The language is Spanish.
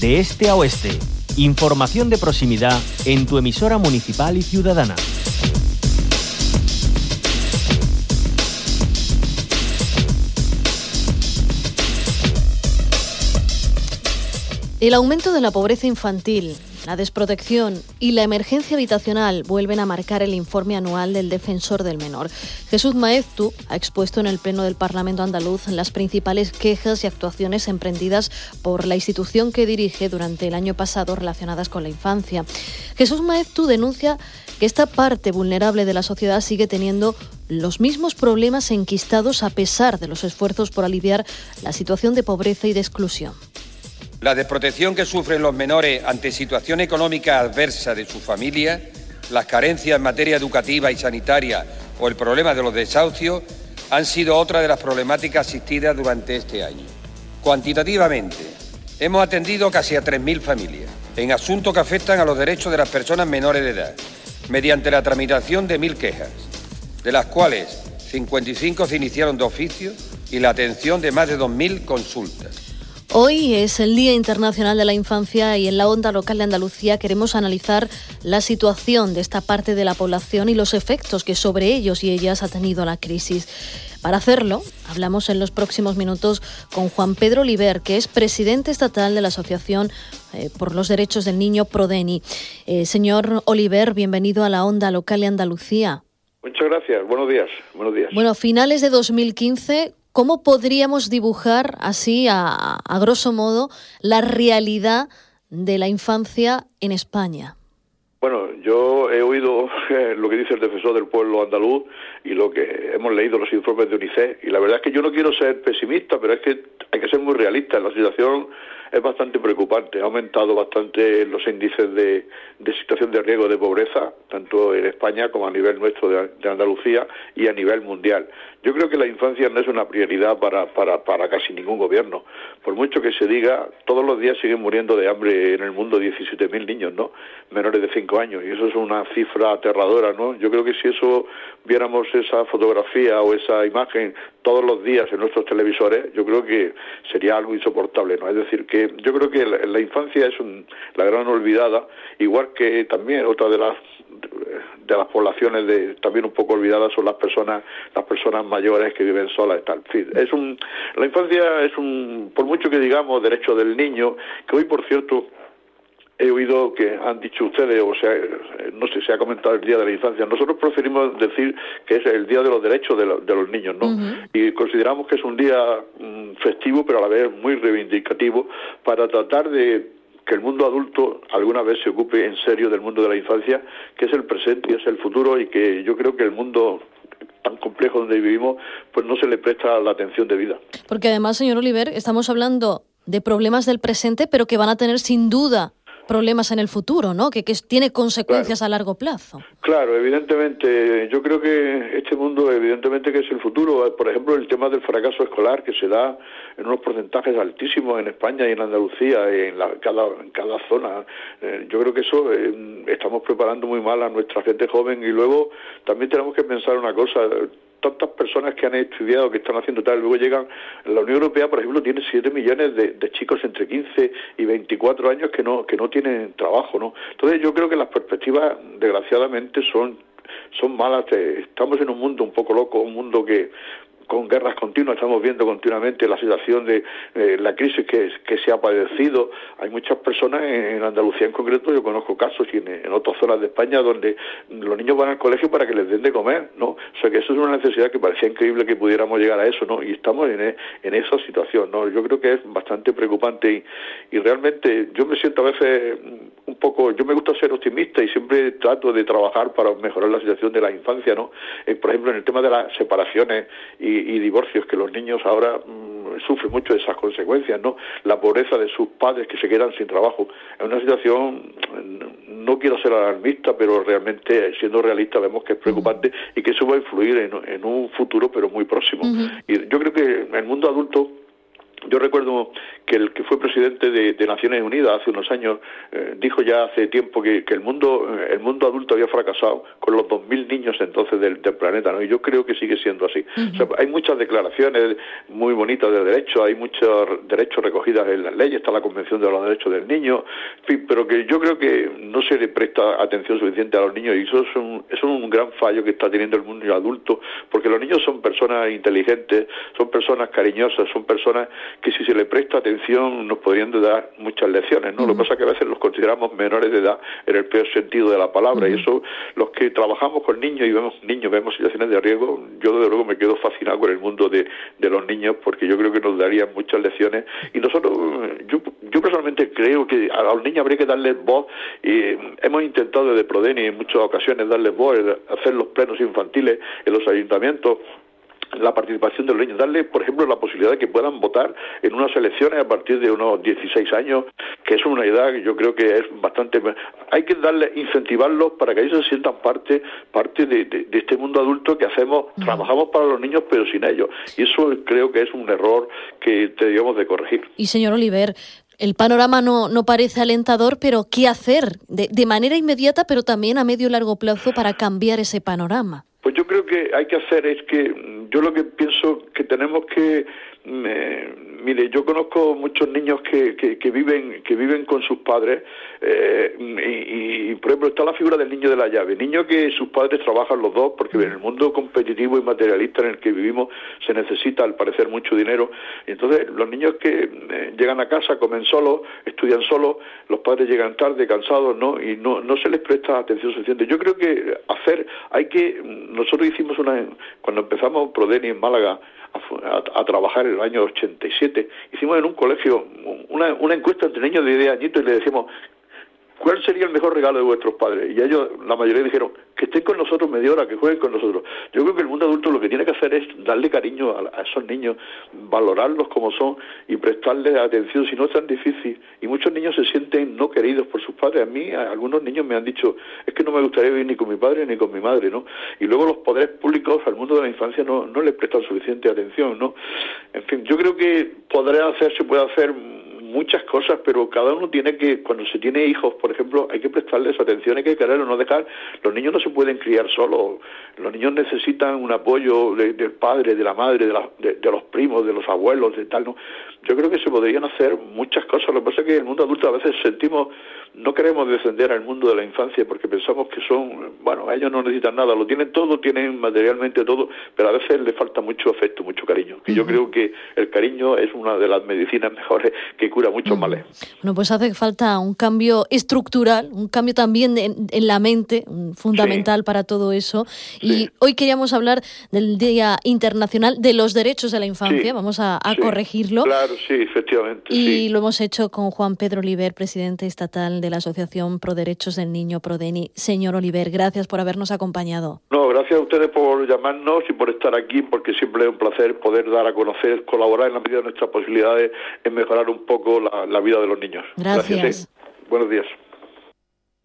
de este a oeste. Información de proximidad en tu emisora municipal y ciudadana. El aumento de la pobreza infantil, la desprotección y la emergencia habitacional vuelven a marcar el informe anual del Defensor del Menor. Jesús Maeztu ha expuesto en el Pleno del Parlamento andaluz las principales quejas y actuaciones emprendidas por la institución que dirige durante el año pasado relacionadas con la infancia. Jesús Maeztu denuncia que esta parte vulnerable de la sociedad sigue teniendo los mismos problemas enquistados a pesar de los esfuerzos por aliviar la situación de pobreza y de exclusión. La desprotección que sufren los menores ante situación económica adversa de su familia, las carencias en materia educativa y sanitaria o el problema de los desahucios han sido otra de las problemáticas asistidas durante este año. Cuantitativamente, hemos atendido casi a 3.000 familias en asuntos que afectan a los derechos de las personas menores de edad, mediante la tramitación de 1.000 quejas, de las cuales 55 se iniciaron de oficio y la atención de más de 2.000 consultas. Hoy es el Día Internacional de la Infancia y en la Onda Local de Andalucía queremos analizar la situación de esta parte de la población y los efectos que sobre ellos y ellas ha tenido la crisis. Para hacerlo, hablamos en los próximos minutos con Juan Pedro Oliver, que es presidente estatal de la Asociación por los Derechos del Niño, Prodeni. Señor Oliver, bienvenido a la Onda Local de Andalucía. Muchas gracias, buenos días. Bueno, a finales de 2015... ¿cómo podríamos dibujar así, a grosso modo, la realidad de la infancia en España? Bueno, yo he oído lo que dice el Defensor del Pueblo andaluz y lo que hemos leído los informes de UNICEF, y la verdad es que yo no quiero ser pesimista, pero es que hay que ser muy realista. La situación es bastante preocupante, ha aumentado bastante los índices de situación de riesgo de pobreza, tanto en España como a nivel nuestro de Andalucía y a nivel mundial. Yo creo que la infancia no es una prioridad para casi ningún gobierno. Por mucho que se diga, todos los días siguen muriendo de hambre en el mundo 17.000 niños, ¿no?, menores de 5 años, y eso es una cifra aterradora, ¿no? Yo creo que si eso viéramos esa fotografía o esa imagen todos los días en nuestros televisores, yo creo que sería algo insoportable, ¿no? Es decir, que yo creo que la infancia es la gran olvidada, igual que también otra de las poblaciones también un poco olvidadas son las personas mayores que viven solas y tal. En fin, la infancia es por mucho que digamos derecho del niño, que hoy por cierto he oído que han dicho ustedes, o sea, no sé, se ha comentado el Día de la Infancia. Nosotros preferimos decir que es el Día de los Derechos de los Niños, ¿no? Uh-huh. Y consideramos que es un día festivo, pero a la vez muy reivindicativo, para tratar de que el mundo adulto alguna vez se ocupe en serio del mundo de la infancia, que es el presente y es el futuro, y que yo creo que el mundo tan complejo donde vivimos, pues no se le presta la atención debida. Porque además, señor Oliver, estamos hablando de problemas del presente, pero que van a tener sin duda problemas en el futuro, ¿no? Que tiene consecuencias a largo plazo. Claro, evidentemente. Yo creo que este mundo, evidentemente que es el futuro. Por ejemplo, el tema del fracaso escolar, que se da en unos porcentajes altísimos en España y en Andalucía, en cada zona. Yo creo que eso estamos preparando muy mal a nuestra gente joven. Y luego también tenemos que pensar una cosa: tantas personas que han estudiado, que están haciendo tal, luego llegan. La Unión Europea, por ejemplo, tiene 7 millones de chicos entre 15 y 24 años que no tienen trabajo, ¿no? Entonces yo creo que las perspectivas, desgraciadamente, son malas. Estamos en un mundo un poco loco, un mundo que con guerras continuas, estamos viendo continuamente la situación de la crisis que se ha padecido. Hay muchas personas en Andalucía en concreto, yo conozco casos y en otras zonas de España donde los niños van al colegio para que les den de comer, ¿no? O sea que eso es una necesidad que parecía increíble que pudiéramos llegar a eso, ¿no? Y estamos en esa situación, ¿no? Yo creo que es bastante preocupante y realmente yo me siento a veces un poco, yo me gusta ser optimista y siempre trato de trabajar para mejorar la situación de la infancia, ¿no? Por ejemplo, en el tema de las separaciones y divorcios, que los niños ahora sufren mucho de esas consecuencias, ¿no? La pobreza de sus padres que se quedan sin trabajo. Es una situación, no quiero ser alarmista, pero realmente, siendo realista, vemos que es preocupante y que eso va a influir en un futuro, pero muy próximo. Uh-huh. Y yo creo que el mundo adulto, yo recuerdo que el que fue presidente de Naciones Unidas hace unos años dijo ya hace tiempo que el mundo adulto había fracasado con los 2000 niños entonces del planeta, ¿no? Y yo creo que sigue siendo así. O sea, hay muchas declaraciones muy bonitas de derechos, hay muchos derechos recogidos en las leyes, está la Convención de los Derechos del Niño, en fin, pero que yo creo que no se le presta atención suficiente a los niños, y eso es un gran fallo que está teniendo el mundo adulto, porque los niños son personas inteligentes, son personas cariñosas, son personas que si se les presta atención nos podrían dar muchas lecciones, ¿no? Lo que pasa es que a veces los consideramos menores de edad en el peor sentido de la palabra, y eso, los que trabajamos con niños y vemos situaciones de riesgo, yo desde luego me quedo fascinado con el mundo de los niños, porque yo creo que nos darían muchas lecciones, y nosotros, yo personalmente creo que a los niños habría que darles voz, y hemos intentado desde Prodeni en muchas ocasiones darles voz, hacer los plenos infantiles en los ayuntamientos, la participación de los niños, darle, por ejemplo, la posibilidad de que puedan votar en unas elecciones a partir de unos 16 años, que es una edad que yo creo que es bastante... Hay que incentivarlos para que ellos se sientan parte de este mundo adulto que hacemos, trabajamos para los niños pero sin ellos, y eso creo que es un error que debemos de corregir. Y señor Oliver, el panorama no parece alentador, pero ¿qué hacer de manera inmediata, pero también a medio y largo plazo para cambiar ese panorama? Pues yo creo que hay que hacer es que, yo lo que pienso que tenemos que, mire, yo conozco muchos niños que viven con sus padres, y por ejemplo está la figura del niño de la llave, niño que sus padres trabajan los dos, porque en el mundo competitivo y materialista en el que vivimos se necesita al parecer mucho dinero, y entonces los niños que llegan a casa, comen solos, estudian solos, los padres llegan tarde, cansados, ¿no? Y no se les presta atención suficiente. Yo creo que nosotros hicimos cuando empezamos Prodeni en Málaga a trabajar en el año 87, hicimos en un colegio una encuesta entre niños de 10 añitos y le decíamos ¿cuál sería el mejor regalo de vuestros padres? Y ellos, la mayoría dijeron que estén con nosotros media hora, que jueguen con nosotros. Yo creo que el mundo adulto lo que tiene que hacer es darle cariño a esos niños, valorarlos como son y prestarles atención, si no es tan difícil. Y muchos niños se sienten no queridos por sus padres. A mí, algunos niños me han dicho, es que no me gustaría vivir ni con mi padre ni con mi madre, ¿no? Y luego los poderes públicos al mundo de la infancia no les prestan suficiente atención, ¿no? En fin, yo creo que se puede hacer muchas cosas, pero cada uno tiene que, cuando se tiene hijos, por ejemplo, hay que prestarles atención, hay que quererlos, no dejar, los niños no se pueden criar solos, los niños necesitan un apoyo del padre, de la madre, de los primos, de los abuelos, de tal, ¿no? Yo creo que se podrían hacer muchas cosas, lo que pasa es que el mundo adulto a veces no queremos descender al mundo de la infancia porque pensamos que ellos no necesitan nada, lo tienen todo, tienen materialmente todo, pero a veces les falta mucho afecto, mucho cariño, que yo creo que el cariño es una de las medicinas mejores que cura muchos males. Bueno, pues hace falta un cambio estructural, un cambio también en la mente, fundamental para todo eso. Y hoy queríamos hablar del Día Internacional de los Derechos de la Infancia, vamos a corregirlo. Claro, sí, efectivamente. Y lo hemos hecho con Juan Pedro Oliver, presidente estatal de la Asociación Pro Derechos del Niño, Prodeni. Señor Oliver, gracias por habernos acompañado. No, gracias a ustedes por llamarnos y por estar aquí, porque siempre es un placer poder dar a conocer, colaborar en la medida de nuestras posibilidades en mejorar un poco la vida de los niños. Gracias. Buenos días.